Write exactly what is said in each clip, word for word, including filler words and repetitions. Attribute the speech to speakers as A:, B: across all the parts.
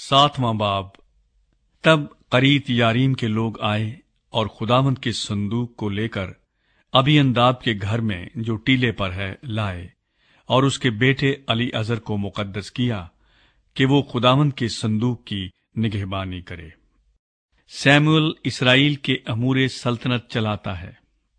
A: ساتواں باب۔ تب قریت یاریم کے لوگ آئے اور خداوند کے صندوق کو لے کر ابی انداب کے گھر میں جو ٹیلے پر ہے لائے، اور اس کے بیٹے علی عزر کو مقدس کیا کہ وہ خداوند کے صندوق کی نگہبانی کرے۔ سیموئیل اسرائیل کے امور سلطنت چلاتا ہے۔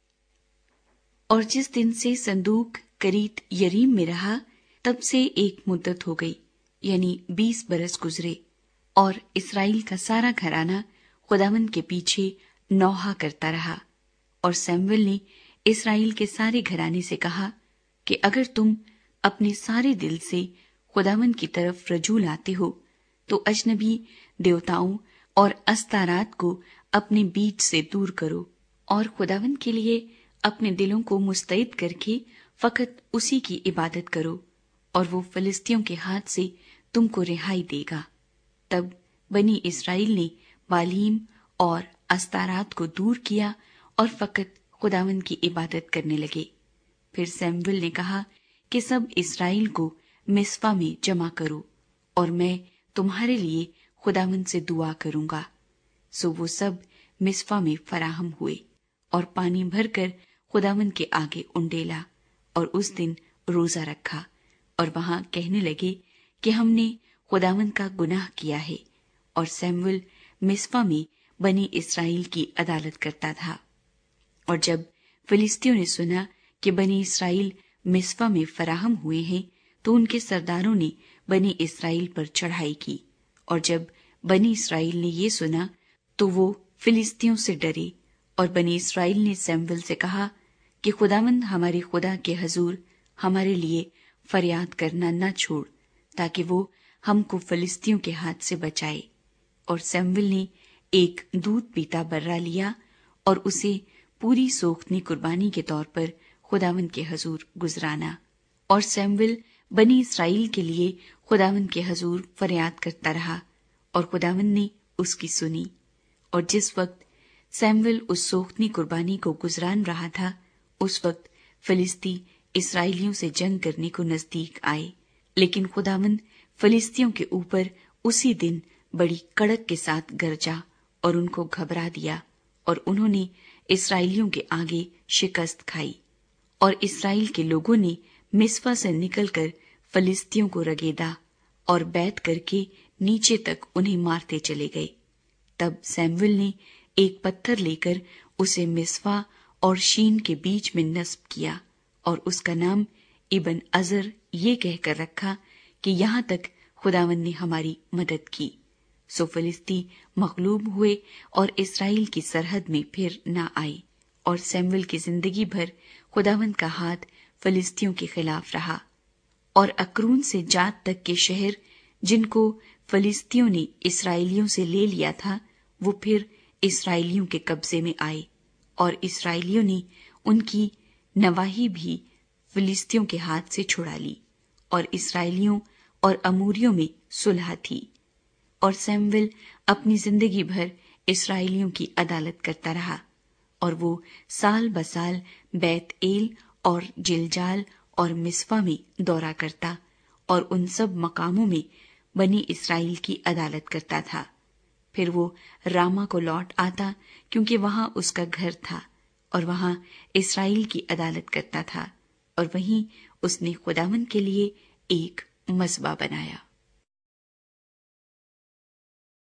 B: اور جس دن سے صندوق قریت یریم میں رہا، تب سے ایک مدت ہو گئی، یعنی بیس برس گزرے، اور اسرائیل کا سارا گھرانہ خداوند کے پیچھے نوحہ کرتا رہا۔ اور سیموئیل نے اسرائیل کے سارے گھرانے سے کہا کہ اگر تم اپنے سارے دل سے خداوند کی طرف رجوع لاتے ہو تو اجنبی دیوتاؤں اور استارات کو اپنے بیچ سے دور کرو، اور خداوند کے لیے اپنے دلوں کو مستعد کر کے فقط اسی کی عبادت کرو، اور وہ فلسطینیوں کے ہاتھ سے تم کو رہائی دے گا۔ تب بنی اسرائیل نے بالیم اور استارات کو دور کیا اور فقط خداوند کی عبادت کرنے لگے۔ پھر سیموئیل نے کہا کہ سب اسرائیل کو مصپا میں جمع کرو، اور میں تمہارے لیے خداوند سے دعا کروں گا۔ سو وہ سب مصپا میں فراہم ہوئے اور پانی بھر کر خداوند کے آگے انڈیلا، اور اس دن روزہ رکھا، اور وہاں کہنے لگے کہ ہم نے خداوند کا گناہ کیا ہے۔ اور سیموئیل مصپا میں بنی اسرائیل کی عدالت کرتا تھا۔ اور جب فلسطینیوں نے سنا کہ بنی اسرائیل مصپا میں فراہم ہوئے ہیں، تو ان کے سرداروں نے بنی اسرائیل پر چڑھائی کی، اور جب بنی اسرائیل نے یہ سنا تو وہ فلسطینیوں سے ڈرے۔ اور بنی اسرائیل نے سیموئیل سے کہا کہ خداوند ہمارے خدا کے حضور ہمارے لیے فریاد کرنا نہ چھوڑ، تاکہ وہ ہم کو فلسطینیوں کے ہاتھ سے بچائے۔ اور سیموئیل نے ایک دودھ پیتا برا لیا اور اسے پوری سوختنی قربانی کے طور پر خداوند کے حضور گزرانا۔ اور سیموئیل بنی اسرائیل کے لیے خداوند کے حضور فریاد کرتا رہا، اور خداوند نے اس کی سنی۔ اور جس وقت سیموئیل اس سوختنی قربانی کو گزران رہا تھا، اس وقت فلسطی اسرائیلیوں سے جنگ کرنے کو نزدیک آئے، لیکن خداوند فلسطینیوں کے اوپر اسی دن بڑی کڑک کے ساتھ گرجا اور ان کو گھبرا دیا، اور انہوں نے اسرائیلیوں کے آگے شکست کھائی۔ اور اسرائیل کے لوگوں نے مصپا سے نکل کر فلسطینیوں کو رگیدا اور بیت کر کے نیچے تک انہیں مارتے چلے گئے۔ تب سیموئیل نے ایک پتھر لے کر اسے مصپا اور شین کے بیچ میں نصب کیا، اور اس کا نام ابن عزر یہ کہہ کر رکھا کہ یہاں تک خداوند نے ہماری مدد کی۔ سو فلسطی مغلوب ہوئے اور اسرائیل کی سرحد میں پھر نہ آئے، اور سیموئیل کی زندگی بھر خداوند کا ہاتھ فلسطینیوں کے خلاف رہا۔ اور اکرون سے جات تک کے شہر جن کو فلسطینیوں نے اسرائیلیوں سے لے لیا تھا، وہ پھر اسرائیلیوں کے قبضے میں آئے، اور اسرائیلیوں نے ان کی نواحی بھی فلسطینیوں کے ہاتھ سے چھڑا لی، اور اسرائیلیوں اور اموریوں میں صلح تھی۔ اور سیموئیل اپنی زندگی بھر اسرائیلیوں کی عدالت کرتا رہا، اور وہ سال بسال بیت ایل اور جلجال اور مصپا میں دورہ کرتا، اور ان سب مقاموں میں بنی اسرائیل کی عدالت کرتا تھا۔ پھر وہ راما کو لوٹ آتا، کیونکہ وہاں اس کا گھر تھا، اور وہاں اسرائیل کی عدالت کرتا تھا، اور وہیں اس نے خداوند کے لیے ایک مذبح بنایا۔